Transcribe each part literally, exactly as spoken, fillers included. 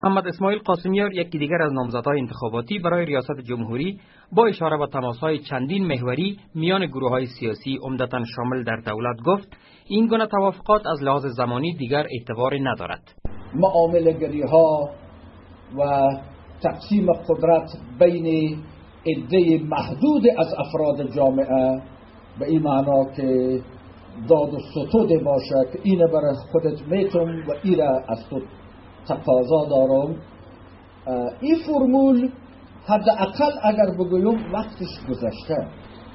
محمد اسماعیل قاسمیار، یکی دیگر از نامزدهای انتخاباتی برای ریاست جمهوری، با اشاره به تماس‌های چندین محوری میان گروه‌های سیاسی عمدتاً شامل در دولت گفت این گونه توافقات از لحاظ زمانی دیگر اعتبار ندارد. معامله‌گری‌ها و تقسیم قدرت بین عده محدود از افراد جامعه به این معنا که داد و ستود باشه که اینه برای خودت میتون و ایره از تو تقاضا دارم، این فرمول حداقل اگر بگویم وقتش گذشته.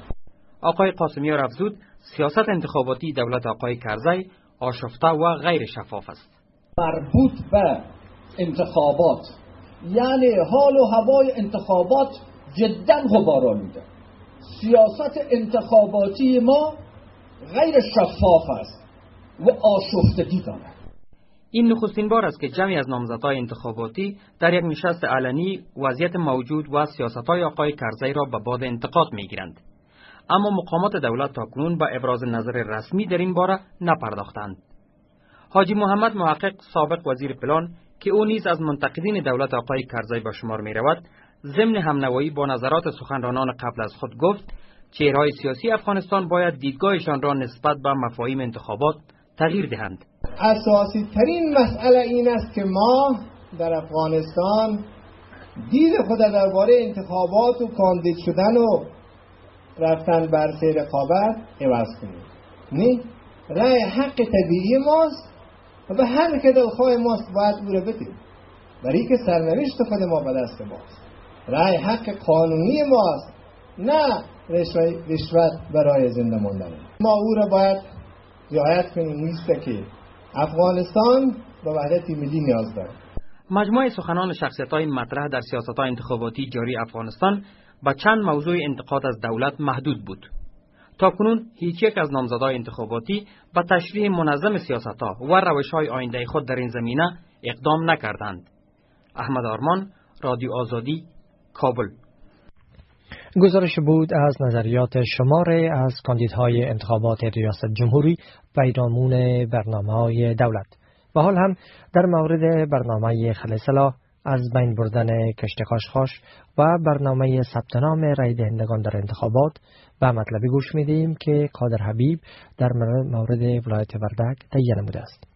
آقای قاسمیار افزود سیاست انتخاباتی دولت آقای کرزی آشفته و غیر شفاف است. مربوط به انتخابات یعنی حال و هوای انتخابات جدا غبارآلوده. سیاست انتخاباتی ما غیر شفاف است و آشفتگی دارد. این نخستین بار است که جمعی از نامزدهای انتخاباتی در یک نشست علنی وضعیت موجود و سیاست‌های آقای کرزی را به باد انتقاد می‌گیرند. اما مقامات دولت تاکنون به ابراز نظر رسمی در این باره نپرداختند. حاجی محمد محقق، سابق وزیر پلان که او نیز از منتقدین دولت آقای کرزی به شمار می‌رود، ضمن همنوایی با نظرات سخنرانان قبل از خود گفت چهره‌های سیاسی افغانستان باید دیدگاهشان را نسبت به مفاهیم انتخابات تغییر دهند. اساسی ترین مسئله این است که ما در افغانستان دید خود درباره انتخابات و کاندید شدن و رفتن بر سیر رقابت عوض کنیم. نه، رأی حق طبیعی ماست و به هر که دلخواه ماست باید او را بدیم، برای که سرنوشت خود ما به دست ماست. رأی حق قانونی ماست، نه رشوت برای زنده ماندن. ما او را باید رعایت کنیم. نیست که افغانستان به وحدت ملی نیاز دارد. مجموعه سخنان شخصیت‌های مطرح در سیاست‌های انتخاباتی جاری افغانستان با چند موضوع انتقاد از دولت محدود بود. تاکنون هیچ یک از نامزدهای انتخاباتی به تشریح منظم سیاست‌ها و روش‌های آینده خود در این زمینه اقدام نکردند. احمد آرمان، رادیو آزادی، کابل. گزارش بود از نظریات شماری از کاندیدهای انتخابات ریاست جمهوری پیرامون برنامه‌های دولت. و حال هم در مورد برنامه خلصلا از بین بردن کشت خاشخاش و برنامه ثبت نام رای دهندگان در انتخابات به مطلبی گوش میدیم که قادر حبیب در مورد ولایت وردک تهیه نموده است.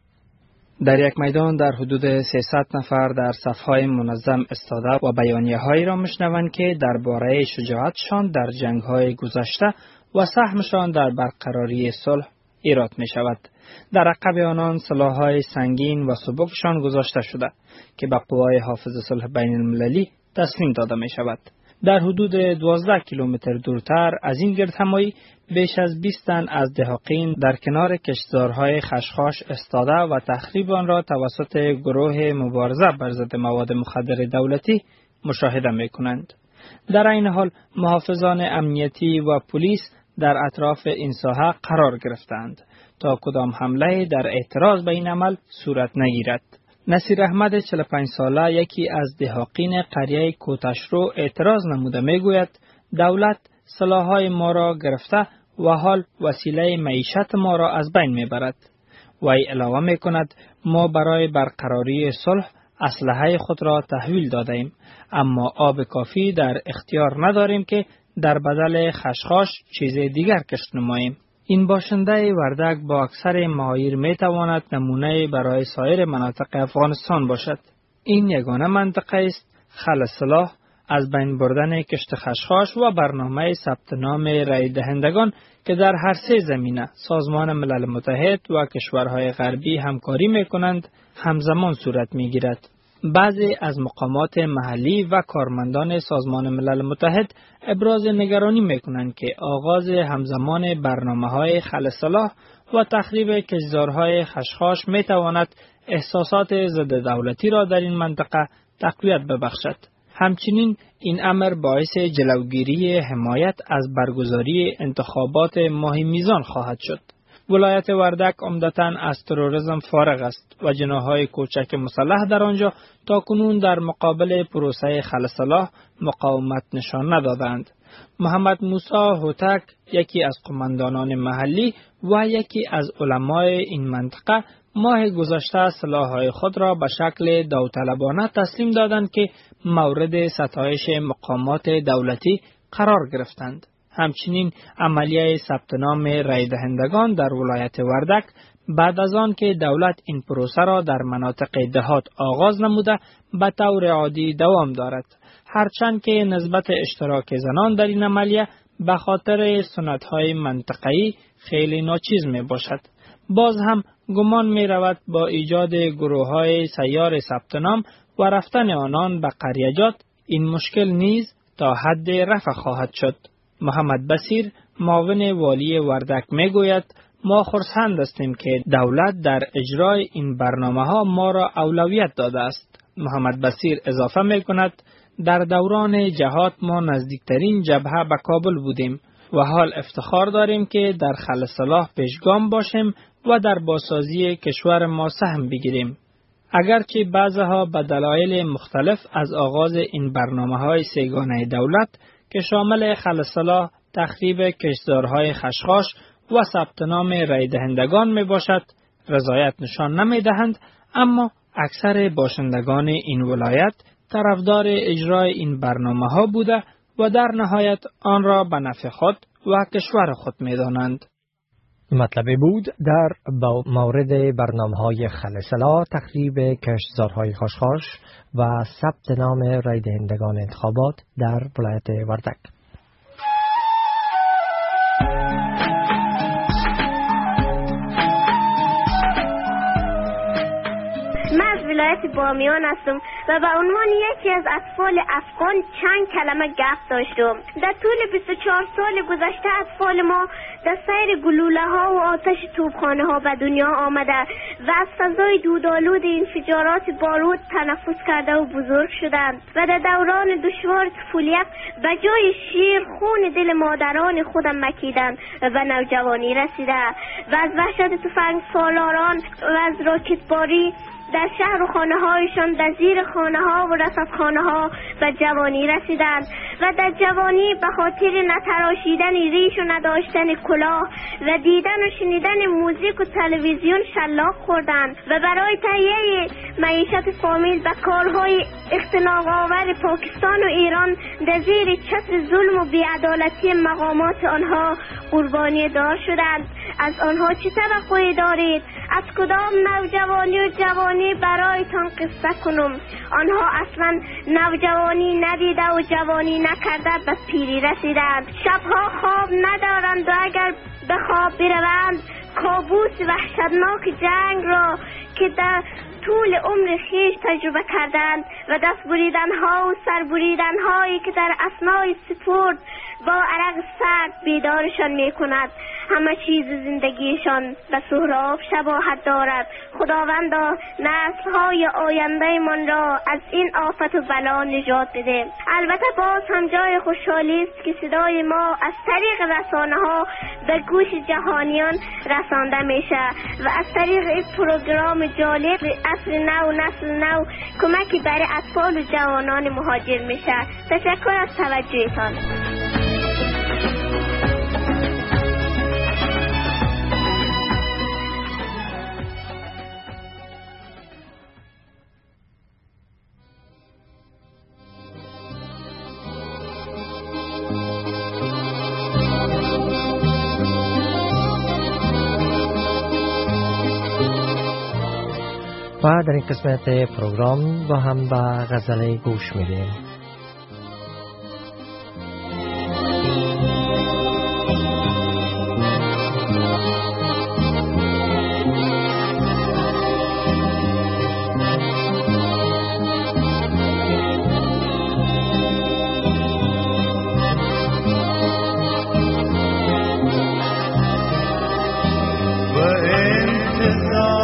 در یک میدان در حدود سیصد نفر در صفهای منظم استاده و بیانیه‌هایی را میشنوند که درباره شجاعتشان در جنگ‌های گذشته و سهمشان در برقراری صلح ایراد می شود. در عقب آنان سلاح‌های سنگین و سبکشان گذاشته شده که به قوای حافظ صلح بین المللی تسلیم داده می شود. در حدود دوازده کیلومتر دورتر از این گردهمایی بیش از بیست تن از دهاقین در کنار کشتزارهای خشخاش استاده و تخریب آن را توسط گروه مبارزه بر ضد مواد مخدر دولتی مشاهده می کنند. در این حال محافظان امنیتی و پلیس در اطراف این ساحه قرار گرفتند تا کدام حمله در اعتراض به این عمل صورت نگیرد. نصیر احمد چهل و پنج ساله یکی از دهاقین قریه کوتشرو اعتراض نموده میگوید دولت سلاح‌های ما را گرفته و حال وسیله معیشت ما را از بین میبرد. وی علاوه میکند ما برای برقراری صلح اسلحه خود را تحویل دادیم، اما آب کافی در اختیار نداریم که در بدل خشخاش چیز دیگر کشت نماییم. این باشنده وردک با اکثر معایر می تواند نمونه برای سایر مناطق افغانستان باشد. این یگانه منطقه است خل سلاح از بین بردن کشت خشخاش و برنامه ثبت نام رای دهندگان که در هر سه زمینه سازمان ملل متحد و کشورهای غربی همکاری می کنند همزمان صورت می گیرد. بعضی از مقامات محلی و کارمندان سازمان ملل متحد ابراز نگرانی میکنند که آغاز همزمان برنامه‌های خل سلاح و تخریب کشتزارهای خشخاش میتواند احساسات ضد دولتی را در این منطقه تقویت ببخشد. همچنین این امر باعث جلوگیری حمایت از برگزاری انتخابات ماه میزان خواهد شد. ولایت وردک عمدتاً از تروریسم فارغ است و جناح‌های کوچک مسلح در آنجا تاکنون در مقابل پروسه خل سلاح مقاومت نشان ندادند. محمد موسی هوتک یکی از قماندانان محلی و یکی از علمای این منطقه ماه گذشته سلاح‌های خود را به شکل داوطلبانه تسلیم دادند که مورد ستایش مقامات دولتی قرار گرفتند. همچنین عملیه ثبت نام رای دهندگان در ولایت وردک بعد از آن که دولت این پروسه را در مناطق دهات آغاز نموده به طور عادی دوام دارد، هرچند که نسبت اشتراک زنان در این عملیه به خاطر سنت‌های منطقه‌ای خیلی ناچیز می باشد. باز هم گمان می رود با ایجاد گروه‌های سیار ثبت نام و رفتن آنان به قریجات این مشکل نیز تا حد رفع خواهد شد. محمد بصیر معاون والی وردک می گوید ما خرسند هستیم که دولت در اجرای این برنامه ها ما را اولویت داده است. محمد بصیر اضافه می کند در دوران جهاد ما نزدیکترین جبهه به کابل بودیم و حال افتخار داریم که در خل صلاح پیشگام باشیم و در بازسازی کشور ما سهم بگیریم. اگرچه بعضها به دلایل مختلف از آغاز این برنامه های سیگانه دولت که شامل خل صلاح، تخریب کشتزارهای خشخاش و ثبت نام رای دهندگان می باشد رضایت نشان نمی دهند، اما اکثر باشندگان این ولایت طرفدار اجرای این برنامه ها بوده و در نهایت آن را به نفع خود و کشور خود می دانند. مطلب بود در مورد برنامه های خل صلاح، تخریب کشتزارهای خشخاش و ثبت نام رای دهندگان انتخابات در ولایت وردک. ولایت بامیان هستم و به عنوان یکی از اطفال افغان چند کلمه گفت داشتم. در طول بیست و چهار سال گذشته اطفال ما در سیر گلوله ها و آتش توپخانه ها به دنیا آمده و از فضای دودآلود انفجارات بارود تنفس کرده و بزرگ شدند و در دوران دشوار طفولیت به جای شیر خون دل مادران خودم مکیدند و به نوجوانی رسیده و از وحشت تفنگ سالاران و از راکتباری در شهر و خانه هایشان در زیر خانه ها و رصد خانه ها به جوانی رسیدند و در جوانی به خاطر نتراشیدن ریش و نداشتن کلاه و دیدن و شنیدن موزیک و تلویزیون شلاق خوردند و برای تهیه معیشت فامیل به کارهای اختناق آور پاکستان و ایران در زیر چتر ظلم و بی‌عدالتی مقامات آنها قربانی دار شدند. از آنها چه توقعی دارید؟ از کدام نوجوانی و جوانی برایتان قصه کنم؟ آنها اصلا نوجوانی ندیده و جوانی نکرده به پیری رسیدند. شبها خواب ندارند و اگر به خواب بروند کابوس وحشتناک جنگ را که در طول عمر خیش تجربه کردند و دست بریدن ها و سر بریدن هایی که در اثنای سپورت با عرق سرد بیدارشان می کند. همه چیز زندگیشان به سهراب شباهت دارد. خداوندا نسل های آینده من را از این آفت و بلا نجات بده. البته باز هم جای خوشحالی است که صدای ما از طریق رسانه ها به گوش جهانیان رسانده میشه و از طریق این پروگرام جالب عصر نو نسل نو کمکی برای اطفال و جوانان مهاجر میشه. تشکر از توجهتان. و در این قسمت پروگرام با هم به غزل گوش میدیم.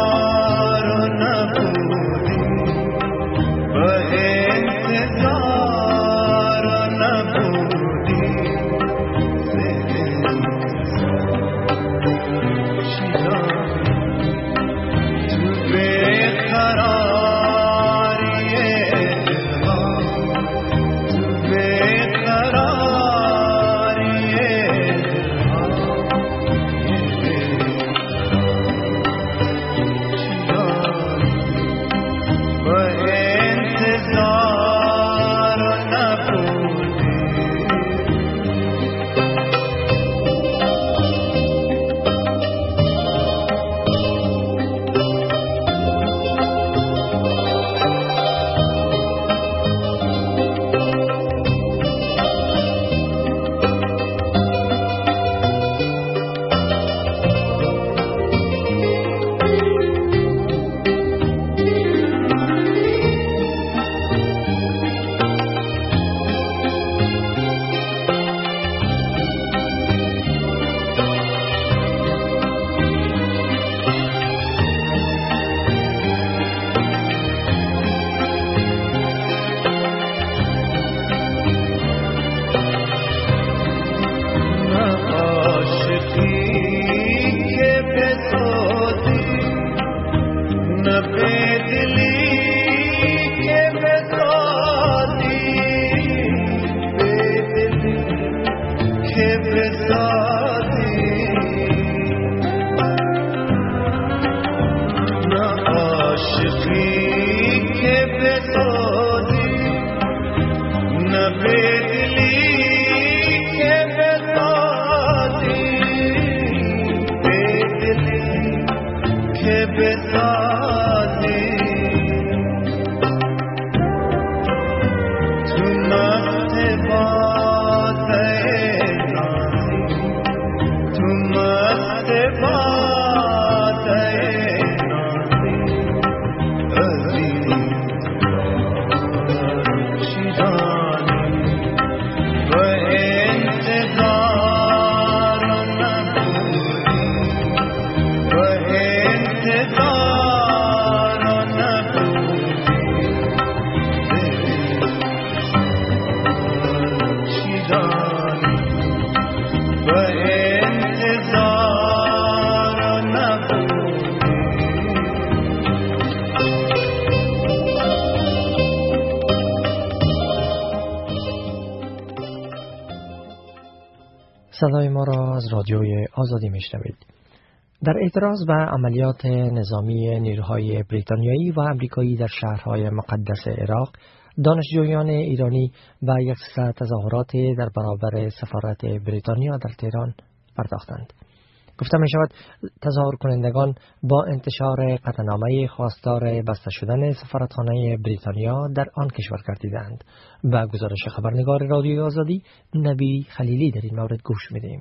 انتظار صدای ما را از رادیوی آزادی میشنوید. در اعتراض به عملیات نظامی نیروهای بریتانیایی و آمریکایی در شهرهای مقدس عراق، دانشجویان ایرانی به یک سلسله تظاهرات در برابر سفارت بریتانیا در تهران پرداختند. گفته می شود تظاهر کنندگان با انتشار قطعنامه خواستار بسته شدن سفارتخانه بریتانیا در آن کشور گردیدند. به گزارش خبرنگار رادیوی آزادی نبی خلیلی در این مورد گوش میدیم.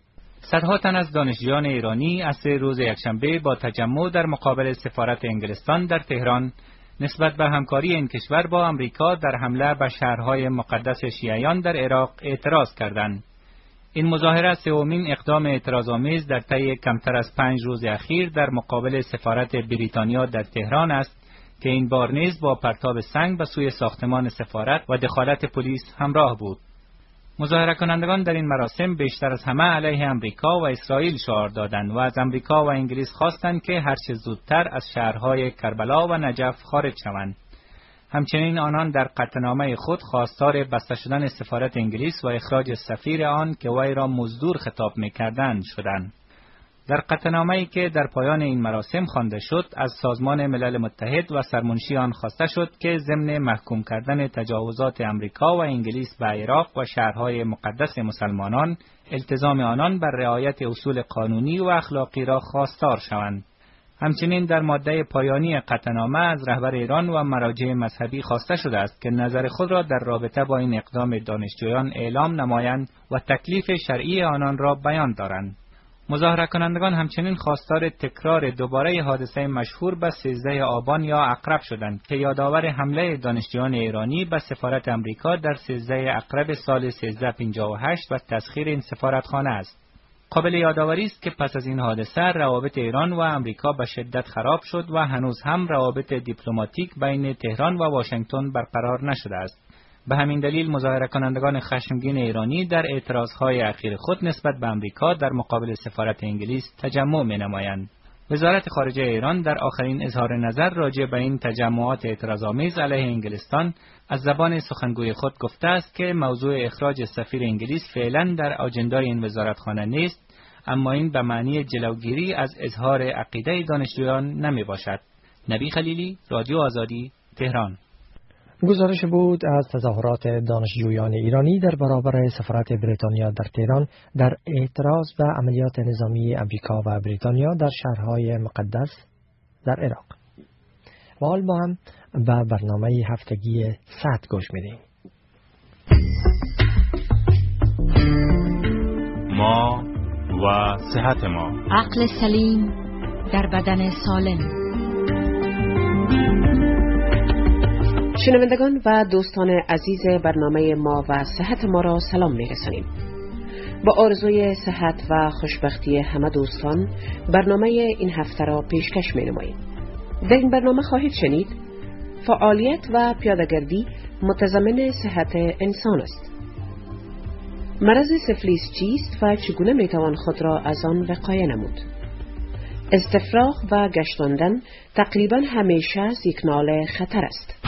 صدها تن از دانشجویان ایرانی از سه روز یکشنبه با تجمع در مقابل سفارت انگلستان در تهران نسبت به همکاری این کشور با آمریکا در حمله به شهرهای مقدس شیعیان در عراق اعتراض کردند. این مظاهره سومین اقدام اعتراض‌آمیز در طی کمتر از پنج روز اخیر در مقابل سفارت بریتانیا در تهران است که این بار نیز با پرتاب سنگ به سوی ساختمان سفارت و دخالت پلیس همراه بود. مظاهره کنندگان در این مراسم بیشتر از همه علیه امریکا و اسرائیل شعار دادند و از امریکا و انگلیس خواستند که هر چه زودتر از شهرهای کربلا و نجف خارج شوند. همچنین آنان در قطعنامه خود خواستار بسته شدن سفارت انگلیس و اخراج سفیر آن که وی را مزدور خطاب می‌کردند شدند. در قطعنامه‌ای که در پایان این مراسم خوانده شد، از سازمان ملل متحد و سرمنشی آن خواسته شد که ضمن محکوم کردن تجاوزات امریکا و انگلیس به عراق و شهرهای مقدس مسلمانان، التزام آنان بر رعایت اصول قانونی و اخلاقی را خواستار شوند. همچنین در ماده پایانی قطعنامه از رهبر ایران و مراجع مذهبی خواسته شده است که نظر خود را در رابطه با این اقدام دانشجویان اعلام نمایند و تکلیف شرعی آنان را بیان دارند. مظاهره کنندگان همچنین خواستار تکرار دوباره حادثه مشهور به سیزده آبان یا عقرب شدند که یادآور حمله دانشجویان ایرانی به سفارت امریکا در سیزده عقرب سال سیزده پنجاه و هشت و تسخیر این سفارتخانه است. قابل یادآوری است که پس از این حادثه روابط ایران و امریکا به شدت خراب شد و هنوز هم روابط دیپلماتیک بین تهران و واشنگتن برقرار نشده است. به همین دلیل مظاهره کنندگان خشمگین ایرانی در اعتراضهای اخیر خود نسبت به امریکا در مقابل سفارت انگلیس تجمع می‌نمایند. وزارت خارجه ایران در آخرین اظهار نظر راجع به این تجمعات اعتراض‌آمیز علیه انگلستان از زبان سخنگوی خود گفته است که موضوع اخراج سفیر انگلیس فعلا در آجندای این وزارتخانه نیست، اما این به معنی جلوگیری از اظهار عقیده دانشجویان نمی باشد. نبی خلیلی، رادیو آزادی، تهران. گزارش بود از تظاهرات دانشجویان ایرانی در برابر سفارت بریتانیا در تهران در اعتراض به عملیات نظامی امریکا و بریتانیا در شهرهای مقدس در عراق. و حال با هم به برنامه هفتگی صحت گوش میدیم. ما و صحت ما، عقل سلیم در بدن سالم. شنوندگان و دوستان عزیز برنامه ما و صحت ما را سلام می‌رسانیم. با آرزوی صحت و خوشبختی همه دوستان برنامه این هفته را پیشکش می‌نماییم. در این برنامه خواهید شنید فعالیت و پیاده‌گردی متضمن صحت انسان است. مرض سفلیس چیست و چگونه میتوان خود را از آن وقایه نمود؟ استفراغ و گشتاندن تقریبا همیشه سیگنال خطر است.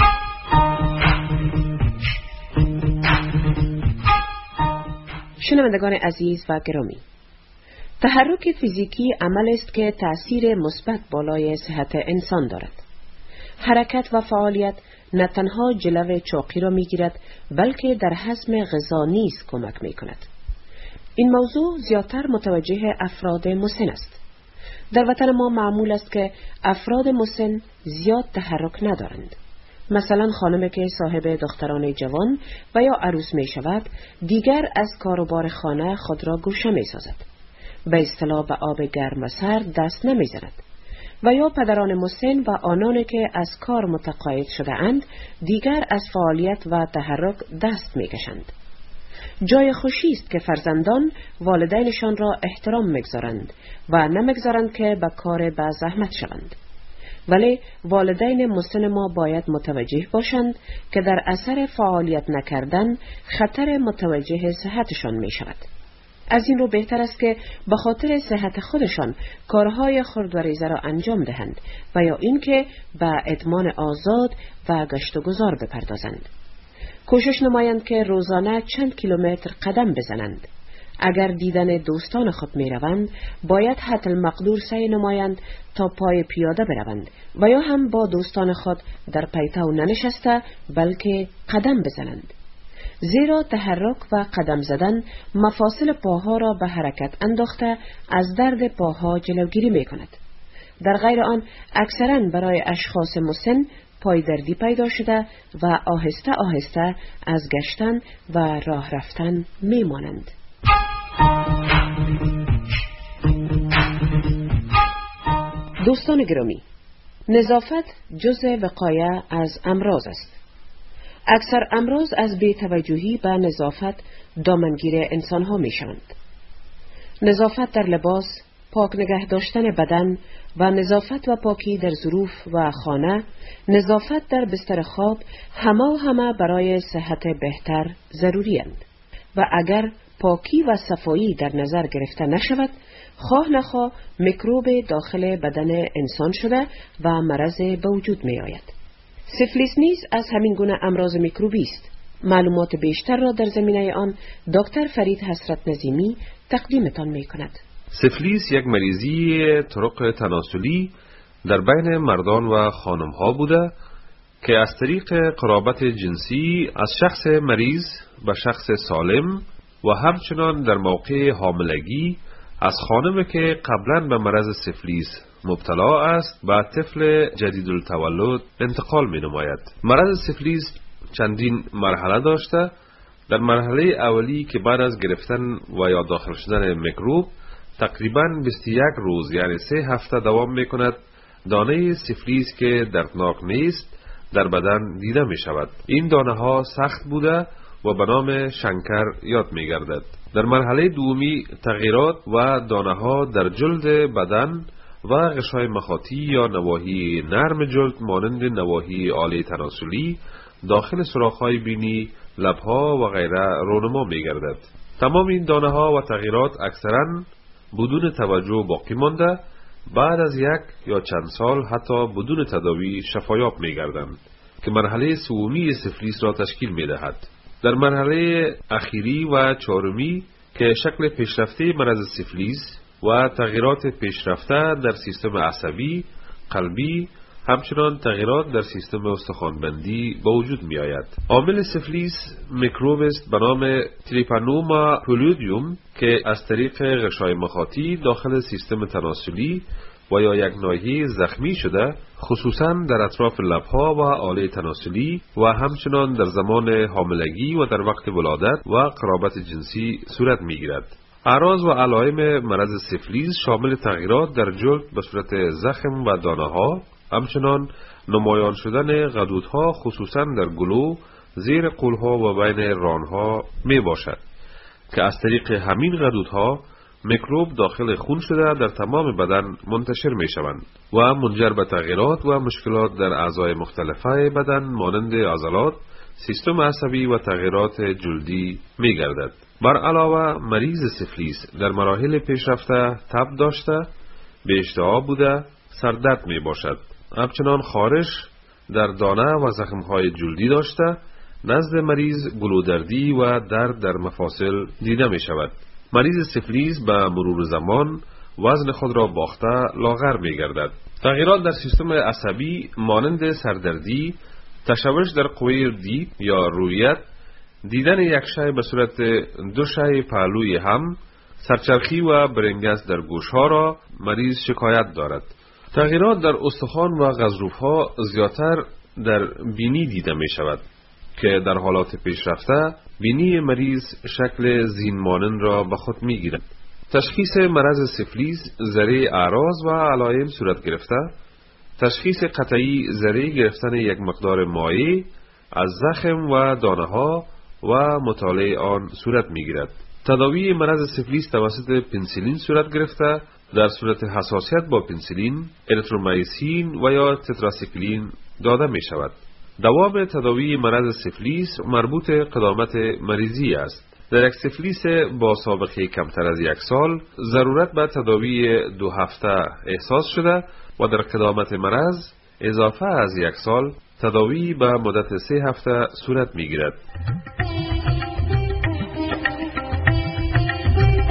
شنوندگان عزیز و گرامی، تحرک فیزیکی عمل است که تأثیر مثبت بالای صحت انسان دارد. حرکت و فعالیت نه تنها جلو چاقی را میگیرد بلکه در هضم غذا نیز کمک میکند. این موضوع زیادتر متوجه افراد مسن است. در وطن ما معمول است که افراد مسن زیاد تحرک ندارند. مثلا خانمی که صاحب دختران جوان و یا عروس می شود دیگر از کاروبار خانه خود را گوشه می سازد. به اصطلاح به آب گرم و سرد دست نمی زند. و یا پدران مسن و آنانی که از کار متقاعد شده اند دیگر از فعالیت و تحرک دست می کشند. جای خوشی است که فرزندان والدینشان را احترام می‌گذارند و نمی‌گذارند که به کار با زحمت شوند. ولی والدین مسن ما باید متوجه باشند که در اثر فعالیت نکردن خطر متوجه صحتشان می شود. از این رو بهتر است که به خاطر صحت خودشان کارهای خرد و ریزه را انجام دهند و یا اینکه به ادمان آزاد و گشت و گذار بپردازند. کوشش نمایند که روزانه چند کیلومتر قدم بزنند. اگر دیدن دوستان خود می روند باید حتی المقدور سعی نمایند تا پای پیاده بروند و یا هم با دوستان خود در پیتو ننشسته بلکه قدم بزنند، زیرا تحرک و قدم زدن مفاصل پاها را به حرکت انداخته از درد پاها جلوگیری می کند. در غیر آن اکثرا برای اشخاص مسن پای دردی پیدا شده و آهسته آهسته از گشتن و راه رفتن می مانند. دوستان گرامی، نظافت جزء وقایه از امراض است. اکثر امراض از بی‌توجهی به نظافت دامنگیر انسانها می شوند. نظافت در لباس، پاک نگه داشتن بدن و نظافت و پاکی در ظروف و خانه، نظافت در بستر خواب همه و همه برای صحت بهتر ضروری اند و اگر پاکی و صفایی در نظر گرفته نشود، خواه نخواه میکروب داخل بدن انسان شده و مرض به وجود می آید. سیفلیس نیز از همین گونه امراض میکروبی است. معلومات بیشتر را در زمینه آن دکتر فرید حسرت نظیمی تقدیمتان می کند. سیفلیس یک مریضی طرق تناسلی در بین مردان و خانمها بوده که از طریق قرابت جنسی از شخص مریض به شخص سالم و همچنان در موقع حاملگی از خانمی که قبلا به مرض سیفلیس مبتلا است به طفل جدید التولد انتقال می نماید. مرض سیفلیس چندین مرحله داشته. در مرحله اولی که بعد از گرفتن و یا داخل شدن میکروب تقریباً بیست و یک روز یعنی سه هفته دوام می کند، دانه سیفلیس که دردناک نیست در بدن دیده می شود. این دانه ها سخت بوده و به نام شنکر یاد می گردد. در مرحله دومی تغییرات و دانه ها در جلد بدن و غشای مخاطی یا نواحی نرم جلد مانند نواحی آله تناسلی، داخل سوراخ‌های بینی، لب‌ها و غیره رونما می گردد. تمام این دانه ها و تغییرات اکثراً بدون توجه باقی مانده، بعد از یک یا چند سال حتی بدون تداوی شفایاب می گردند که مرحله سومی سیفلیس را تشکیل می دهد. در مرحله اخیری و چهارمی که شکل پیشرفته مرض سیفلیس و تغییرات پیشرفته در سیستم عصبی، قلبی، همچنان تغییرات در سیستم استخوانبندی به وجود می آید. عامل سیفلیس میکروب است به نام تریپانوما پلودیوم که از طریق غشای مخاطی داخل سیستم تناسلی و یا یک ناحیه زخمی شده، خصوصا در اطراف لبها و آله تناسلی و همچنان در زمان حاملگی و در وقت ولادت و قرابت جنسی صورت می گیرد. اعراض و علائم مرض سیفلیس شامل تغییرات در جلد به صورت زخم و دانه ها، همچنان نمایان شدن غدودها خصوصا در گلو، زیر قولها و بین رانها می باشد که از طریق همین غدودها میکروب داخل خون شده در تمام بدن منتشر می شوند و منجر به تغییرات و مشکلات در اعضای مختلفه بدن مانند عضلات، سیستم عصبی و تغییرات جلدی می گردد. بر علاوه مریض سیفلیس در مراحل پیشرفته تب داشته، به اشتها بوده، سردرد می باشد. همچنان خارش در دانه و زخمهای جلدی داشته، نزد مریض گلودردی و درد در مفاصل دیده می شود. مریض سیفلیس به مرور زمان وزن خود را باخته لاغر می گردد. تغییرات در سیستم عصبی مانند سردردی، تشوش در قوه دید یا رویت، دیدن یک شی به صورت دو شی پهلوی هم، سرچرخی و برنگس در گوشها را مریض شکایت دارد. تغییرات در استخوان و غضروفها زیادتر در بینی دیده می شود که در حالات پیشرفته بینی مریض شکل زین مانند را به خود می گیرد. تشخیص مرض سیفلیس ذریعه اعراض و علائم صورت گرفته. تشخیص قطعی ذریعه گرفتن یک مقدار مایع از زخم و دانه ها و مطالعه آن صورت می گیرد. تداوی مرض سیفلیس توسط پنسیلین صورت گرفته. در صورت حساسیت با پنسیلین، اریترومایسین و یا تتراسیکلین داده می شود. دوام تداوی مرض سیفلیس مربوط قدامت مریضی است. در یک سیفلیس با سابقه کمتر از یک سال ضرورت به تداوی دو هفته احساس شده و در قدامت مرض اضافه از یک سال تداوی به مدت سه هفته صورت می گیرد.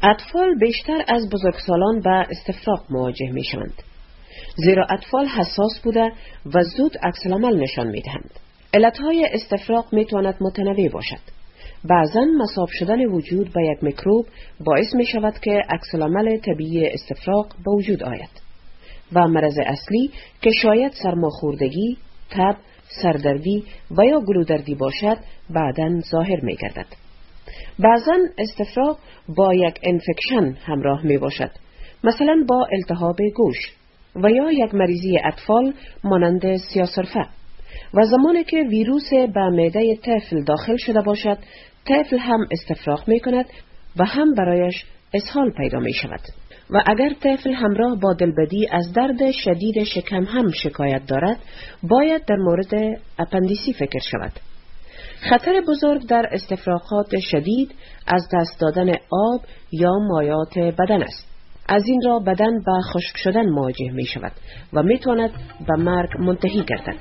اطفال بیشتر از بزرگسالان به استفراغ مواجه می شوند، زیرا اطفال حساس بوده و زود عکس‌العمل نشان می دهند. علتهای استفراغ می تواند متنوع باشد. بعضاً مصاب شدن وجود به یک میکروب باعث می شود که عکس‌العمل طبیعی استفراغ به وجود آید و مرض اصلی که شاید سرماخوردگی، تب، سردردی و یا گلودردی باشد بعداً ظاهر می گردد. بعضاً استفراغ با یک انفکشن همراه می باشد، مثلا با التهاب گوش و یا یک مریضی اطفال مانند سیاه‌سرفه، و زمانی که ویروس به معده طفل داخل شده باشد، طفل هم استفراغ می کند و هم برایش اسهال پیدا می شود. و اگر طفل همراه با دلبدی از درد شدید شکم هم شکایت دارد، باید در مورد اپندیسی فکر شود. خطر بزرگ در استفراغات شدید از دست دادن آب یا مایعات بدن است. از این را بدن به خشک شدن مواجه می شود و می تواند به مرگ منتهی گردد.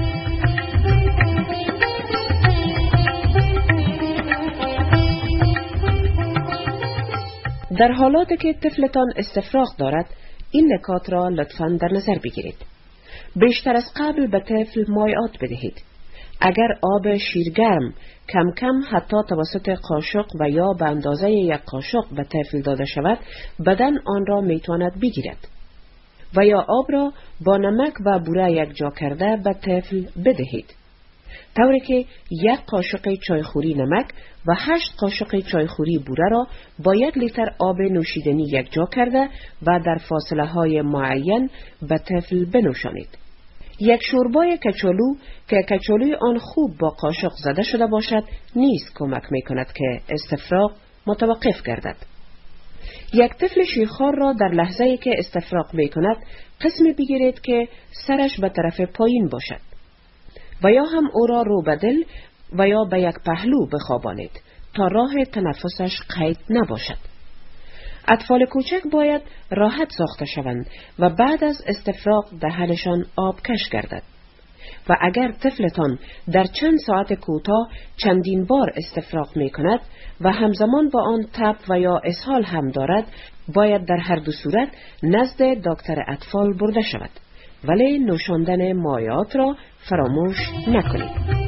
در حالاتی که طفلتان استفراغ دارد، این نکات را لطفاً در نظر بگیرید. بیشتر از قبل به طفل مایعات بدهید. اگر آب شیرگرم کم کم حتی توسط قاشق و یا به اندازه یک قاشق به طفل داده شود، بدن آن را میتواند بگیرد. و یا آب را با نمک و بوره یک جا کرده به طفل بدهید، طوری که یک قاشق چایخوری نمک و هشت قاشق چایخوری بوره را با یک لیتر آب نوشیدنی یک جا کرده و در فاصله های معین به طفل بنوشانید. یک شوربای کچالو که کچالوی آن خوب با قاشق زده شده باشد نیز کمک می کند که استفراغ متوقف گردد. یک طفل شیرخوار را در لحظه‌ای که استفراغ می کند قسمی بگیرید که سرش به طرف پایین باشد و یا هم او را رو به دل و یا به یک پهلو بخوابانید تا راه تنفسش قید نباشد. اطفال کوچک باید راحت ساخته شوند و بعد از استفراغ دهنشان آبکش گردد. و اگر طفلتان در چند ساعت کوتاه چندین بار استفراغ می کند و همزمان با آن تب و یا اسهال هم دارد، باید در هر دو صورت نزد دکتر اطفال برده شود، ولی نوشاندن مایعات را فراموش نکنید.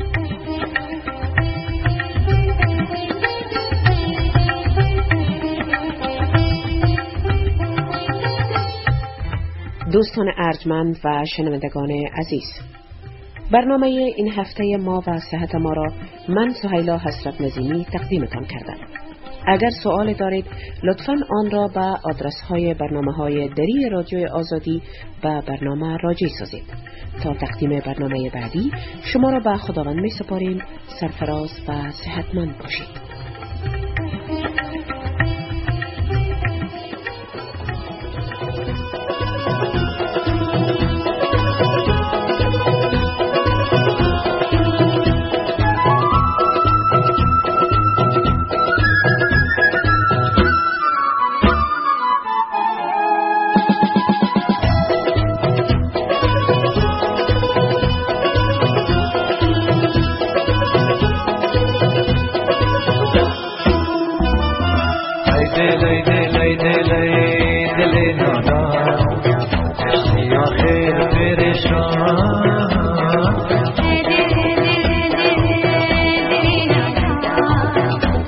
دوستان ارجمند و شنوندگان عزیز، برنامه این هفته ما و صحت ما را من سهیلا حسرت نظیمی تقدیمتان کردم. اگر سوال دارید لطفاً آن را به آدرس های برنامه های دری رادیوی آزادی به برنامه راجع سازید. تا تقدیم برنامه بعدی شما را به خداوند می سپاریم. سرفراز و صحتمند باشید.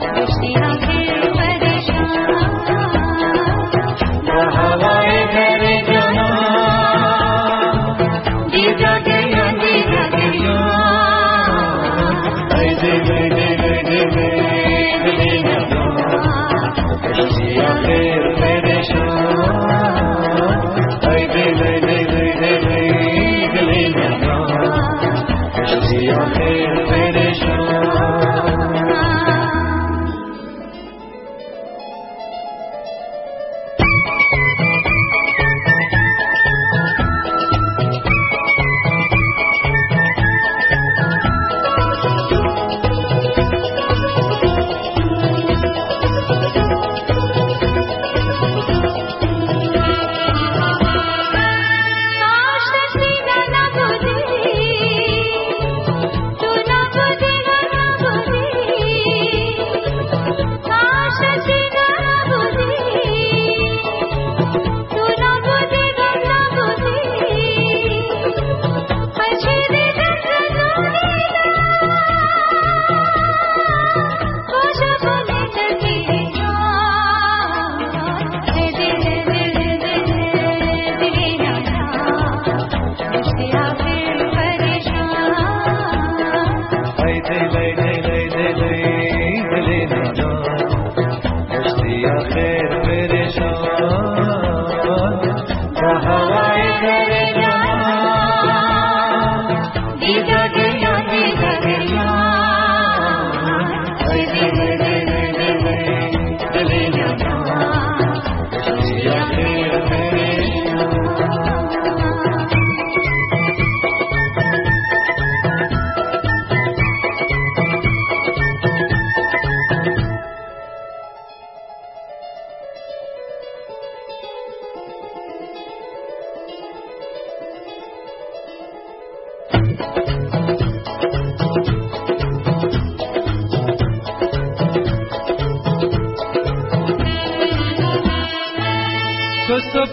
हवाएं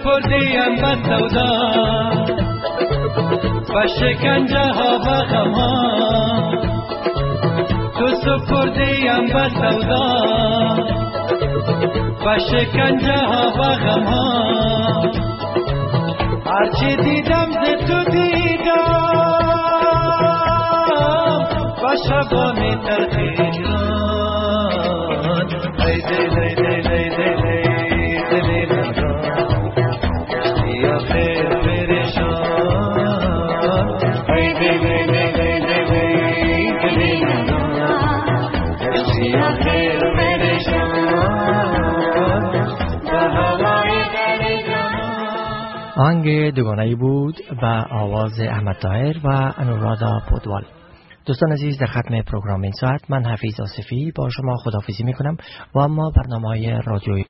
سپردیم به سودا و شکنجه ها و غم ها تو سپردیم به سودا و شکنجه ها و غم ها هرچی دیدم ز تو دیدم و شبان تلخیران ای دل ای دل ای دل ای دل یا خیر پریشان ای دل ای دل ای دل ای دل یا خیر پریشان به هوای دل آهنگ دوگانه‌ای بود به آواز احمد طاهر و انورادا پودوال. دوستان عزیز، در ختم پروگرام این ساعت من حفیظ آصفی با شما خداحافظی میکنم و اما برنامه‌های رادیویی